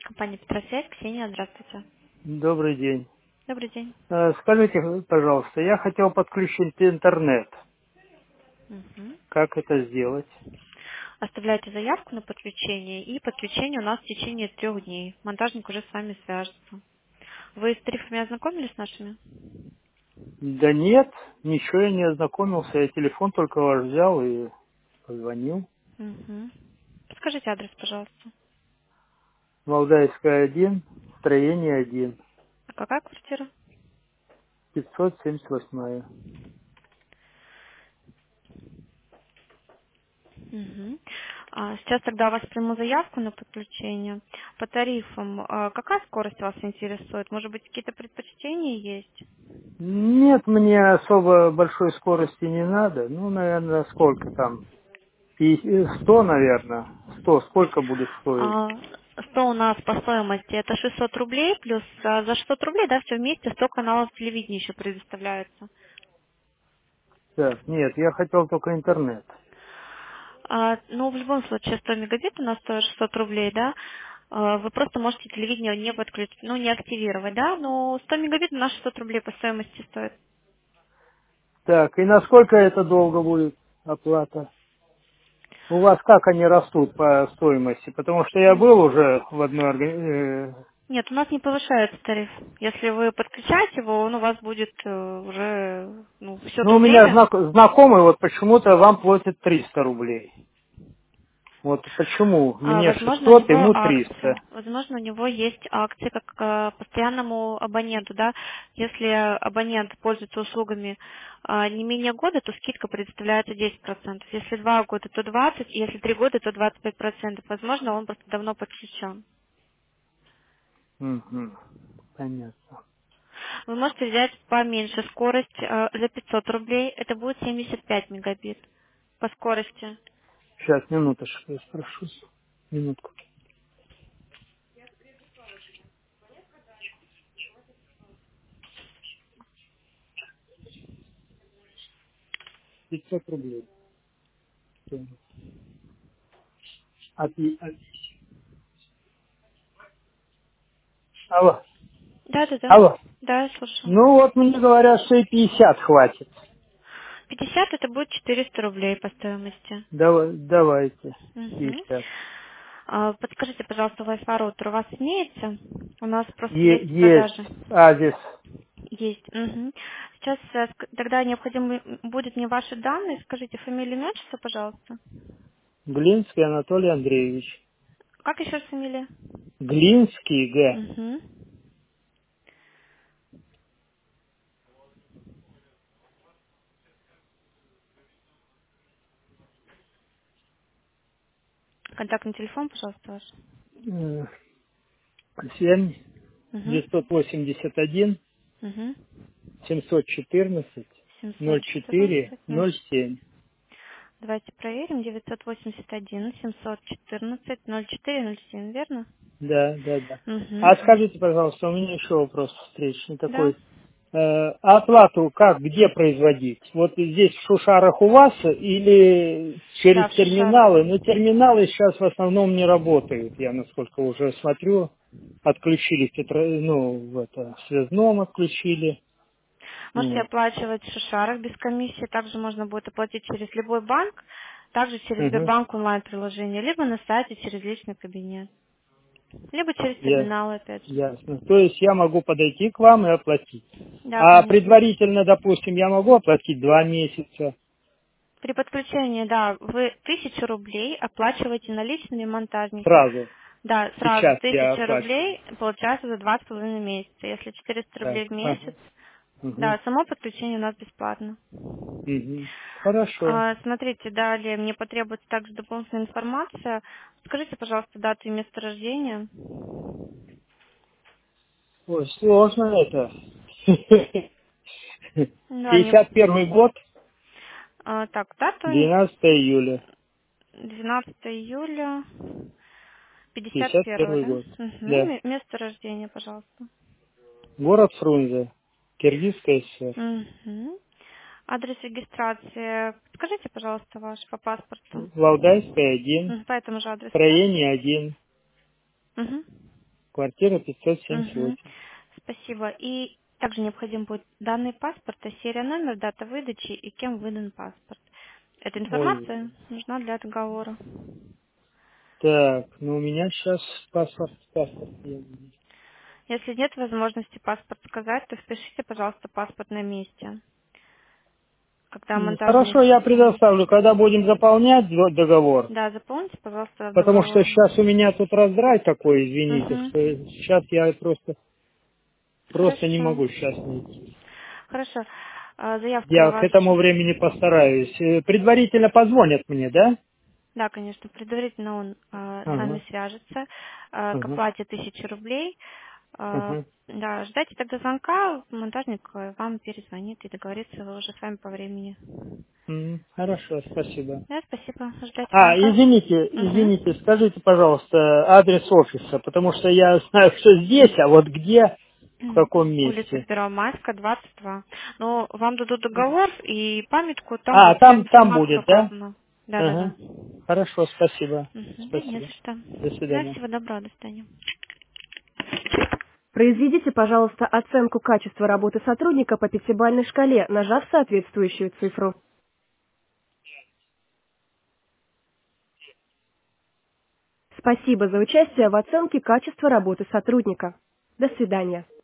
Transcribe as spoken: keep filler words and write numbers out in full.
Компания Петросвязь, Ксения, здравствуйте. Добрый день. Добрый день. Э, Скажите, пожалуйста, я хотел подключить интернет. Мгм. Как это сделать? Оставляйте заявку на подключение, и подключение у нас в течение трех дней. Монтажник уже с вами свяжется. Вы с тарифами ознакомились с нашими? Да нет, ничего я не ознакомился. Я телефон только ваш взял и позвонил. Угу. Скажите адрес, пожалуйста. Валдайская один, строение один, А какая квартира? пятьсот семьдесят восемь. Угу. А, сейчас тогда у вас приму заявку на подключение. По тарифам, а, какая скорость вас интересует? Может быть, какие-то предпочтения есть? Нет, мне особо большой скорости не надо. Ну, наверное, сколько там? И- э, сто, наверное. Сто. Сколько будет стоить? А, сто у нас по стоимости это шестьсот рублей, плюс а, за шестьсот рублей, да, все вместе сто каналов телевидения еще предоставляется. Так, нет, я хотел только интернет. А, ну, в любом случае, сто мегабит у нас стоит шестьсот рублей, да. А, вы просто можете телевидение не подключить, ну, не активировать, да, но сто мегабит у нас шестьсот рублей по стоимости стоит. Так, и насколько это долго будет оплата? У вас как они растут по стоимости? Потому что я был уже в одной организации. Нет, у нас не повышается тариф. Если вы подключаете его, он у вас будет э, уже ну, все Ну, то у меня время. знак- знакомый вот почему-то вам платит триста рублей. Вот почему? А, Мне возможно, у шестьсот, него ему триста. акция. Возможно, у него есть акции как э, постоянному абоненту, да. Если абонент пользуется услугами а, не менее года, то скидка предоставляется десять процентов. Если два года, то двадцать процентов, если три года, то двадцать пять процентов. Возможно, он просто давно подключен. Мгм. Понятно. Вы можете взять поменьше скорость э, за пятьсот рублей. Это будет семьдесят пять мегабит по скорости. Сейчас, минуточку, я спрошу. Минутку. пятьсот рублей. А ты- а- Алло, Да, да, да. алло. Да, я слушаю. Ну вот мне говорят, что и пятьдесят хватит. пятьдесят это будет четыреста рублей по стоимости. Давай, давайте. Мгм. пятьдесят. А, Подскажите, пожалуйста, Wi-Fi роутер у вас имеется? У нас просто Е- есть в есть продаже. адрес. Есть. Мгм. Сейчас э, ск- тогда необходимо будет мне ваши данные. Скажите фамилию, имя, отчество, пожалуйста. Глинский Анатолий Андреевич. Как еще раз фамилия? Глинский Г. Угу. Контактный телефон, пожалуйста, ваш. Э, семь Угу. девятьсот восемьдесят один Угу. семьсот четырнадцать семьсот ноль четыре четырнадцать ноль. ноль семь. Давайте проверим. девятьсот восемьдесят один семьсот четырнадцать ноль четыре ноль семь, верно? Да, да, да. Угу. А скажите, пожалуйста, у меня еще вопрос встречный Да. такой. Э, а оплату как, где производить? Вот здесь в Шушарах у вас или Да, через в Шишарах. терминалы? Ну, терминалы сейчас в основном не работают, я насколько уже смотрю. Отключили, Петро... ну, в это, в связном отключили. Можете Вот. оплачивать в Шишарах без комиссии. Также можно будет оплатить через любой банк, также через Мгм. Сбербанк онлайн-приложение, либо на сайте через личный кабинет, либо через Я, терминалы, опять же. ясно. То есть я могу подойти к вам и оплатить. Да, А конечно. предварительно, допустим, я могу оплатить два месяца При подключении, да, вы тысячу рублей оплачиваете наличными монтажнику. сразу. Да, сразу Сейчас я тысяча оплачиваю. рублей получается за два с половиной месяца. Если четыреста Так. рублей в месяц, Ага. Мгм. да, само подключение у нас бесплатно. Мгм. Хорошо. А, смотрите, далее мне потребуется также дополнительная информация. Скажите, пожалуйста, дату и место рождения. Ой, сложно это. Да, не... Пятьдесят первый год, а, так, дату двенадцатое июля. двенадцатого июля пятьдесят Пятьдесят первого, первый да? год. Угу. Да. Место рождения, пожалуйста. Город Фрунзе. Киргизская ССР. Угу. Адрес регистрации. Скажите, пожалуйста, ваш по паспорту. Валдайская один. Мгм, по этому же адресу, да? Строение один. Угу. Квартира пятьсот семьдесят Угу. восемь. Спасибо. И также необходим будет данные паспорта, серия номер, дата выдачи и кем выдан паспорт. Эта Ой. информация нужна для договора. Так, ну у меня сейчас паспорт, паспорт есть. Если нет возможности паспорт сказать, то впишите, пожалуйста, паспорт на месте, когда М, монтажник... Хорошо, я предоставлю, когда будем заполнять до- договор. Да, заполните, пожалуйста, Потому что договор. сейчас у меня тут раздрай такой, извините, Угу. что сейчас я просто, просто не Хорошо. могу сейчас найти. Хорошо. А, Заявка на Я к ваш... этому времени постараюсь. Э, Предварительно позвонят мне, да? Да, конечно, предварительно он а, с вами Ага, свяжется а, к ага, оплате тысячи рублей. А, ага. да, ждайте тогда звонка, монтажник э, вам перезвонит и договорится уже с вами по времени. М, Хорошо, спасибо. Да, спасибо. Ждайте А, звонка. извините, извините, Угу. скажите, пожалуйста, адрес офиса, потому что я знаю, что здесь, а вот где, в каком Улица месте? Первомайская, двадцать два. Но вам дадут договор и памятку, там А, будет вся там, там информация будет, да? указана. Да, да, да. Ага. Хорошо, спасибо. Мгм. Да, не за Спасибо. что. До Да, свидания. всего доброго, до свидания. Произведите, пожалуйста, оценку качества работы сотрудника по пятибалльной шкале, нажав соответствующую цифру. Спасибо за участие в оценке качества работы сотрудника. До свидания.